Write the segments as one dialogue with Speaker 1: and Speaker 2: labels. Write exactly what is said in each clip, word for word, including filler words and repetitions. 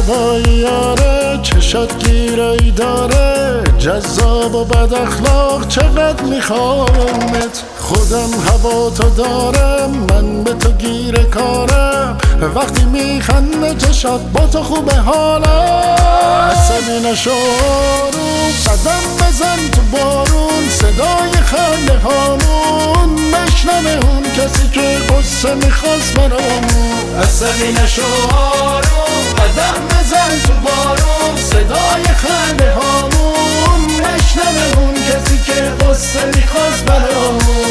Speaker 1: صدای یاره چشات گیرایی داره، جذاب و بد اخلاق چقدر میخوامت. خودم هوا تو دارم، من به تو گیر کارم، وقتی میخنده چشات با تو خوبه حالم. عصبی نشو آروم، قدم بزن تو بارون، صدای خنده هامون نشنوه اون کسی که قصه میخواست برامون.
Speaker 2: عصبی نشو آروم، قدم بزن تو بارون، صدای خنده هامون نشنوه اون کسی که قصه میخواست برامون.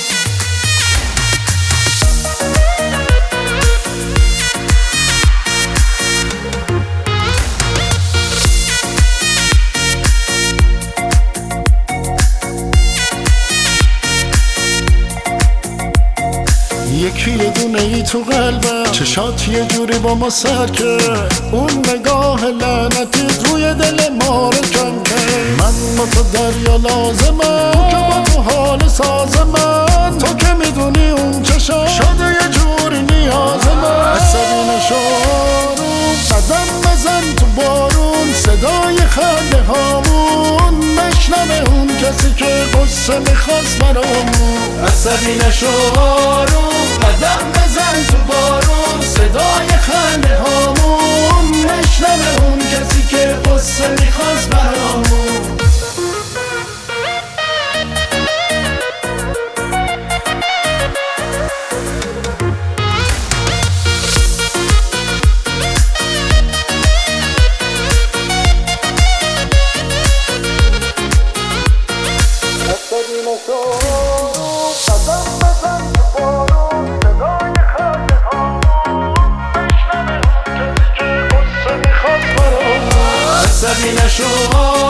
Speaker 1: یکی یه دونه ای تو قلبم، چشات یه جوری با ما سر کرد، اون نگاه لعنتیت روی دل ما رو کم کرد. من با تو دریا لازمم، تو که با تو حال ساز من، تو که میدونی اون چشات شده یه جوری نیاز من. عصبی نشو آروم، قدم بزن تو بارون، صدای خنده هامون نشنوه اون کسی که قصه میخواست برامون.
Speaker 2: عصبی نشو آروم، قدم بزن تو بارون، صدای خنده هامون نشنوه اون کسی که قصه میخواست برامون. عصبی نشو